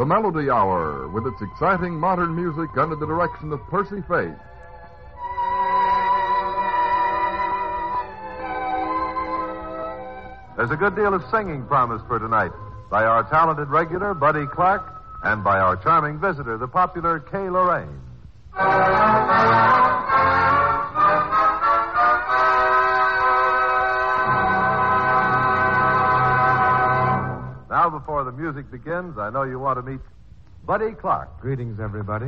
the Melody Hour, with its exciting modern music under the direction of Percy Faith. There's a good deal of singing promised for tonight by our talented regular, Buddy Clark, and by our charming visitor, the popular Kay Lorraine. Now, before the music begins, I know you want to meet Buddy Clark. Greetings, everybody.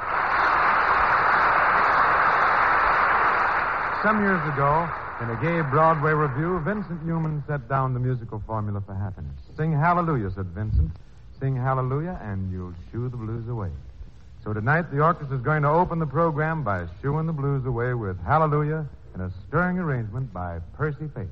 Some years ago, in a gay Broadway review, Vincent Newman set down the musical formula for happiness. Sing hallelujah, said Vincent. Sing hallelujah, and you'll shoo the blues away. So tonight, the orchestra is going to open the program by shooing the blues away with hallelujah in a stirring arrangement by Percy Faith.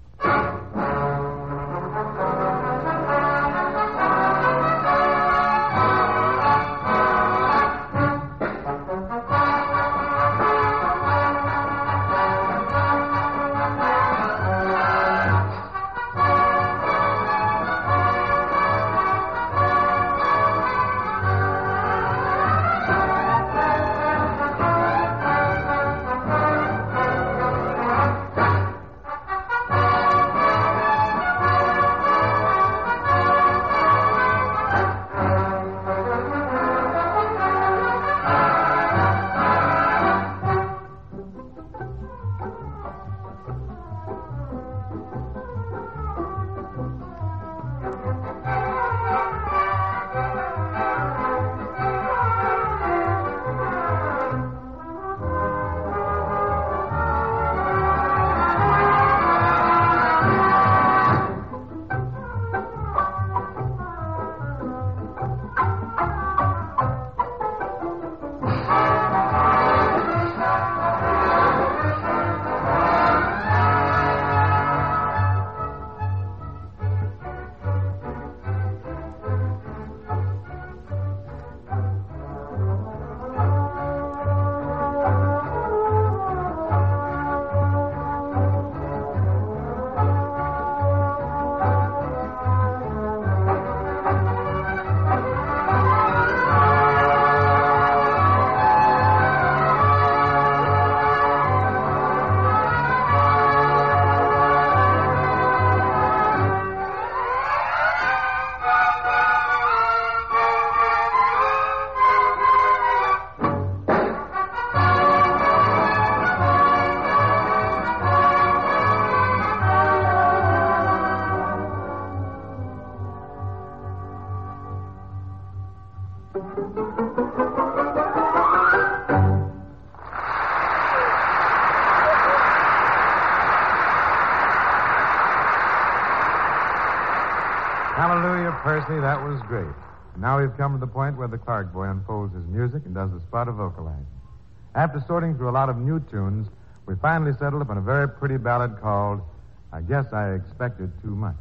Hallelujah, Percy, that was great. And now we've come to the point where the Clark boy unfolds his music and does the spot of vocalizing. After sorting through a lot of new tunes, we finally settled upon a very pretty ballad called I Guess I Expected Too Much.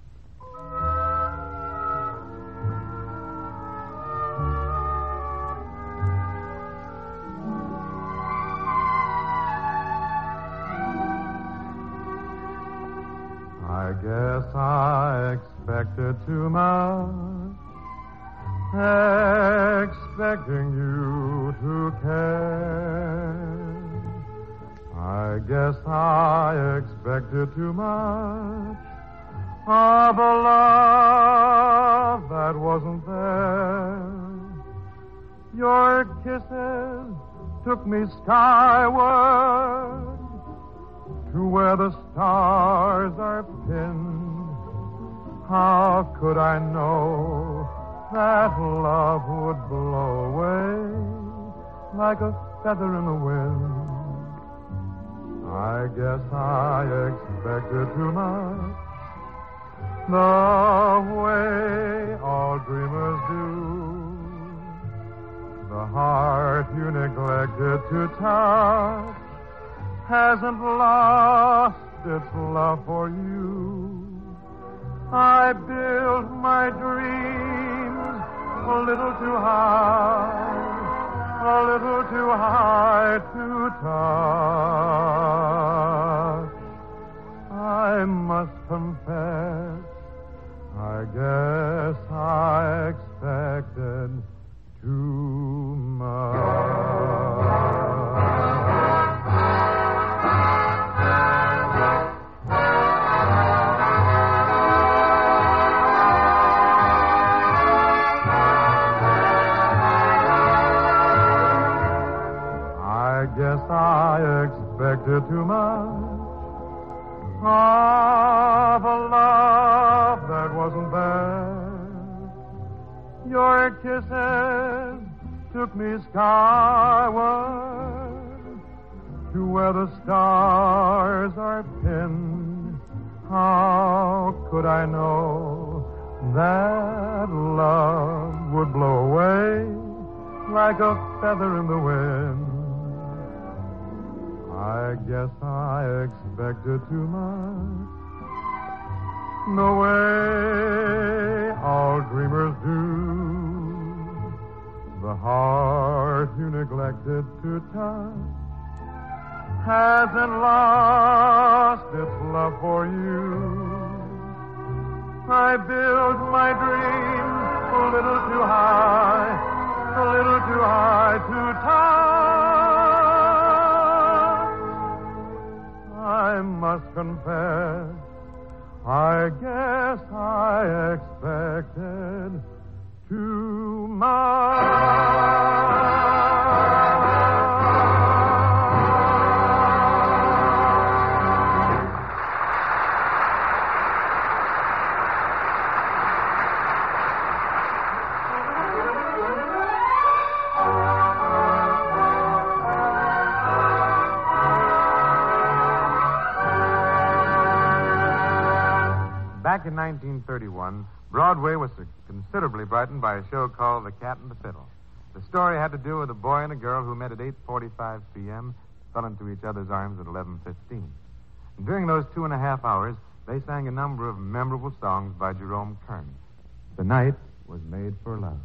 I guess I expected too much, expecting you to care. I guess I expected too much of a love that wasn't there. Your kisses took me skyward to where the stars are pinned. How could I know that love would blow away like a feather in the wind? I guess I expected too much, the way all dreamers do. The heart you neglected to touch hasn't lost its love for you. I built my dreams a little too high, a little too high to touch. I must confess, I guess I expected expected too much of a love that wasn't there. Your kisses took me skyward to where the stars are pinned. How could I know that love would blow away like a feather in the wind? I guess I expected too much, the way all dreamers do. The heart you neglected to touch hasn't lost its love for you. I built my dreams a little too high to touch. I must confess, I guess I expected too much. Back in 1931, Broadway was considerably brightened by a show called The Cat and the Fiddle. The story had to do with a boy and a girl who met at 8:45 p.m., fell into each other's arms at 11:15. And during those 2.5 hours, they sang a number of memorable songs by Jerome Kern. The night was made for love.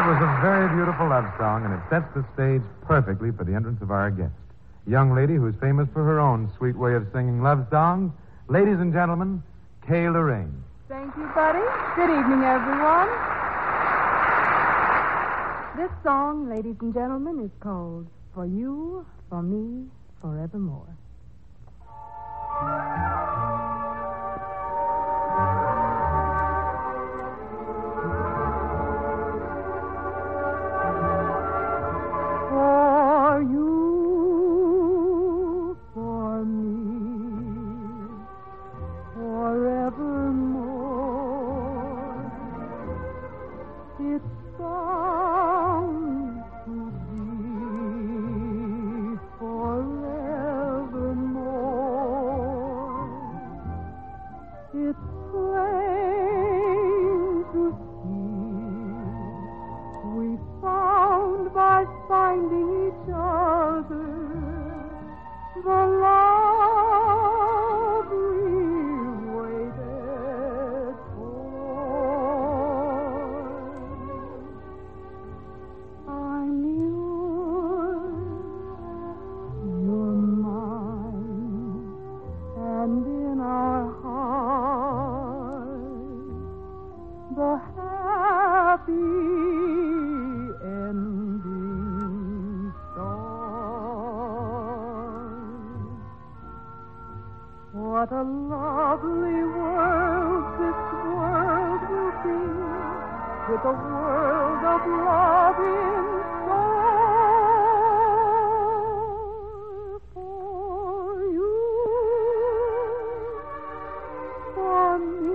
That was a very beautiful love song, and it sets the stage perfectly for the entrance of our guest. A young lady who's famous for her own sweet way of singing love songs. Ladies and gentlemen, Kay Lorraine. Thank you, Buddy. Good evening, everyone. This song, ladies and gentlemen, is called For You, For Me, Forevermore. What a lovely world this world will be, with a world of love in store for you, for me,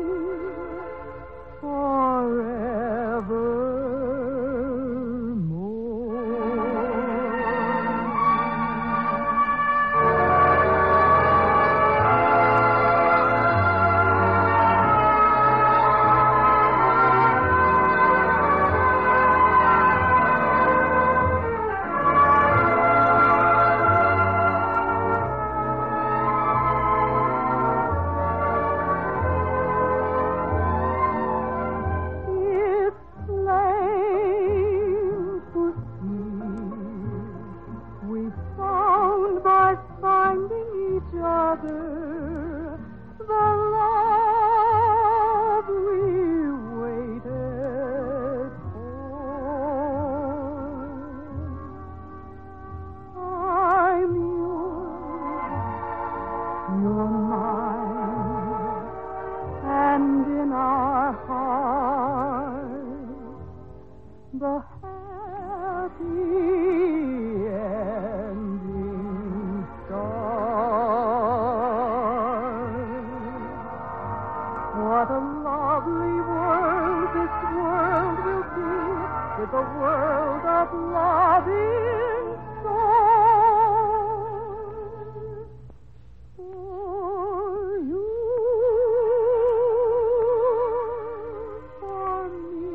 the happy ending stars. What a lovely world this world will be, with a world of love in store for you, for me,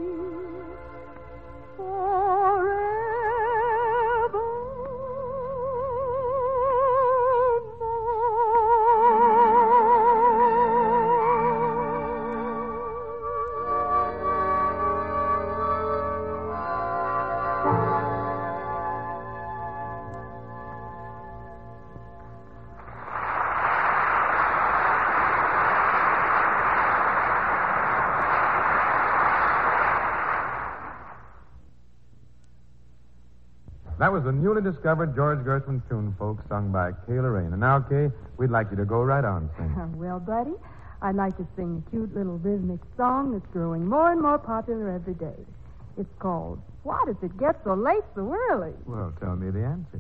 That was the newly discovered George Gershwin tune, folks, sung by Kay Lorraine. And now, Kay, we'd like you to go right on singing. Well, Buddy, I'd like to sing a cute little rhythmic song that's growing more and more popular every day. It's called, Why Does It Get So Late So Early? Well, tell me the answer.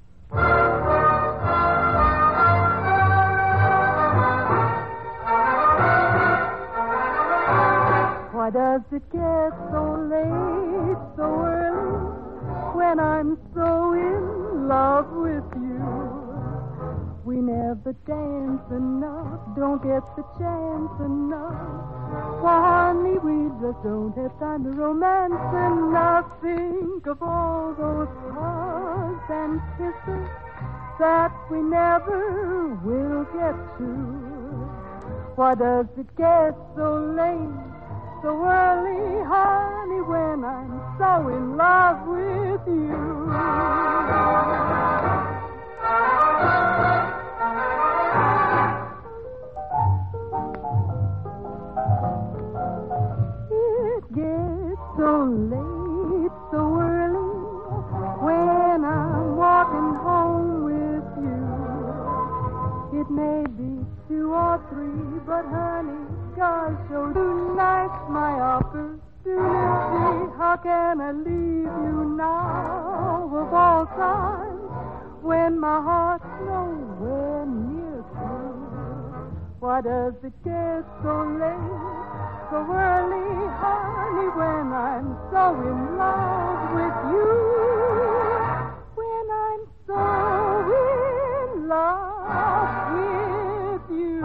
Why does it get so late so early when I'm so in love with you? We never dance enough, don't get the chance enough. Why, honey, we just don't have time to romance enough. Think of all those hugs and kisses that we never will get to. Why does it get so late so so early, honey, when I'm so in love with you. It gets so late, so early, when I'm walking home with you. It may be 2 or 3, but honey, gosh, oh, tonight's my opportunity. How can I leave you now of all times when my heart's nowhere near through? Why does it get so late, so early, honey, when I'm so in love with you? When I'm so in love with you.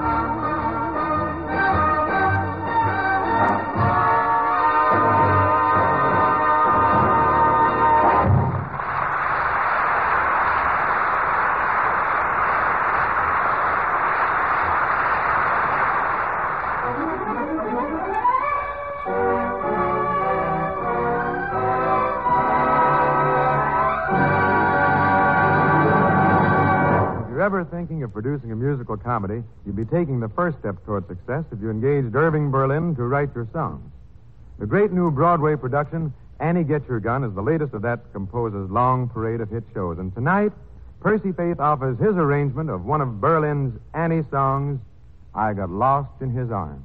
If you're ever thinking of producing a musical comedy, you'd be taking the first step toward success if you engaged Irving Berlin to write your songs. The great new Broadway production, Annie Get Your Gun, is the latest of that composer's long parade of hit shows. And tonight, Percy Faith offers his arrangement of one of Berlin's Annie songs, I Got Lost in His Arms.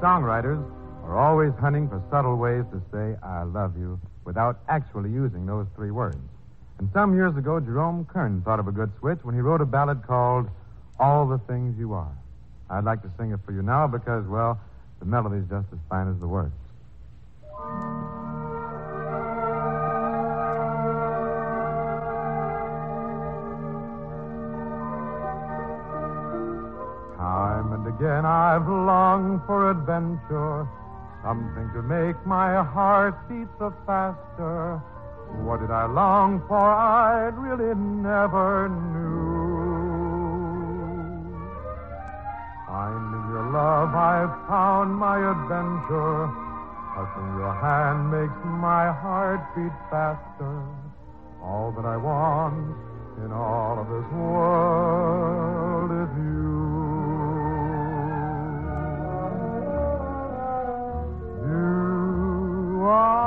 songwriters are always hunting for subtle ways to say, I love you, without actually using those three words. And some years ago, Jerome Kern thought of a good switch when he wrote a ballad called All the Things You Are. I'd like to sing it for you now because, well, the melody's just as fine as the words. Time and again I've longed for adventure, something to make my heart beat the faster. What did I long for? I really never knew. Finding your love, I've found my adventure. Touching your hand makes my heart beat faster. All that I want in all of this world is you. You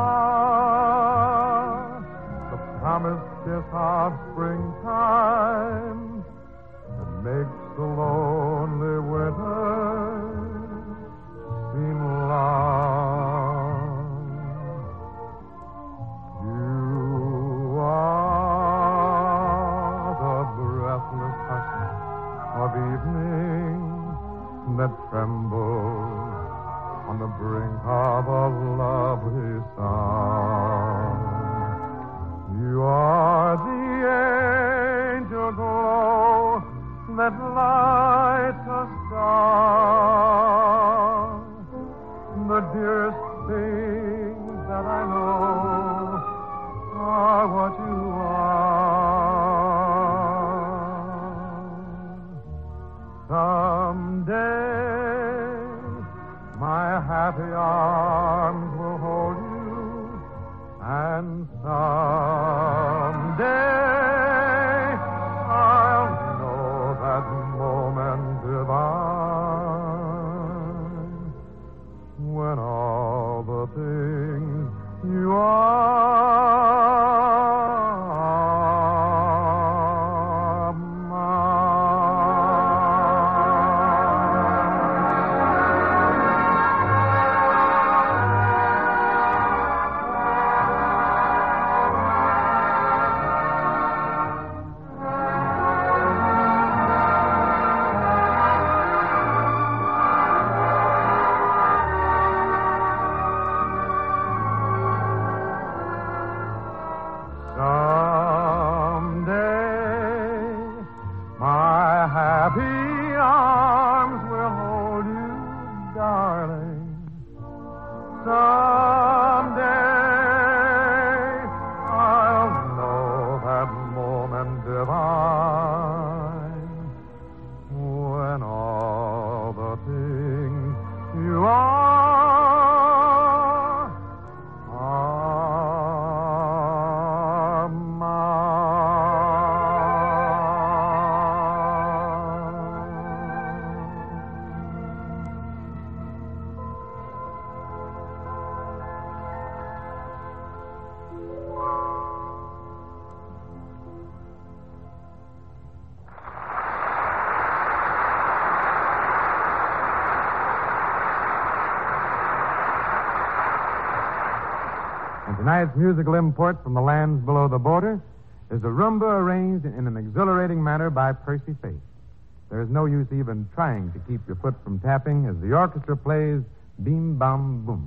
are the promised kiss of springtime that makes the lonely winter seem long. You are the breathless hush of evening that trembles on the brink of a lovely song. You are the angel glow that lights a star. The dearest things that I know are what you are. Someday my happy arms will hold you, and someday I'll know that moment divine when all the things you are Tonight's musical import from the lands below the border is a rumba arranged in an exhilarating manner by Percy Faith. There is no use even trying to keep your foot from tapping as the orchestra plays Beam Bam Boom.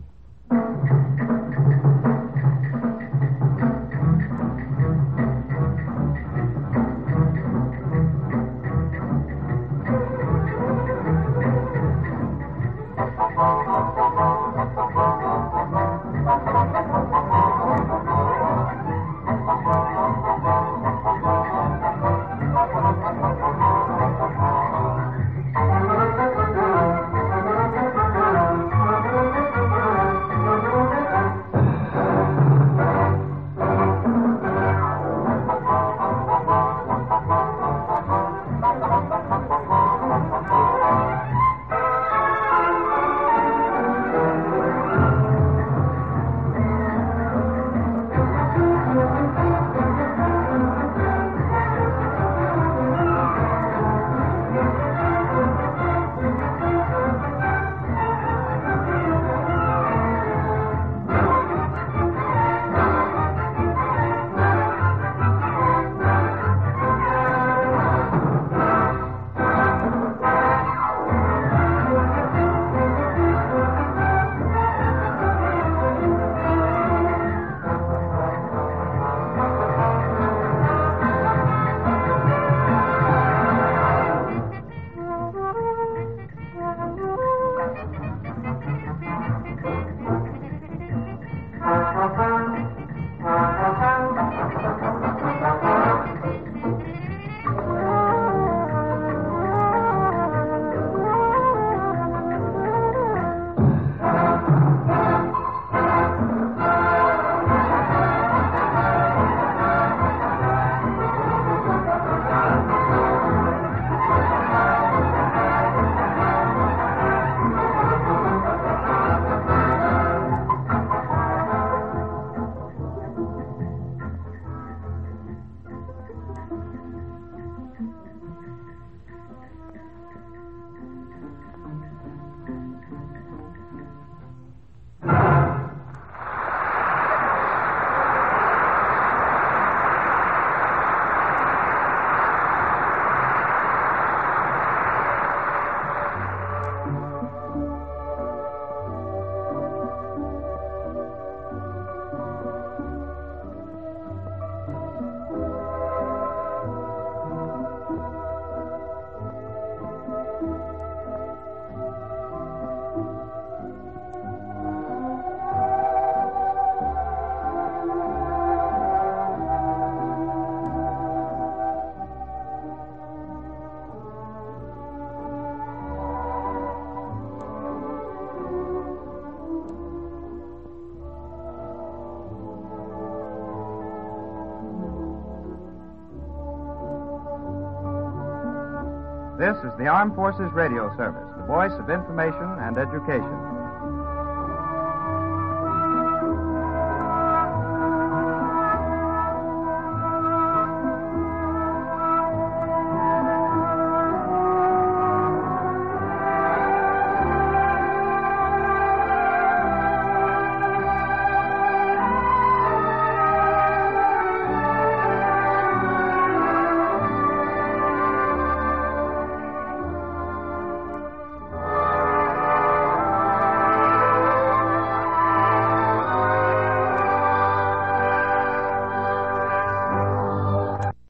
This is the Armed Forces Radio Service, the voice of information and education.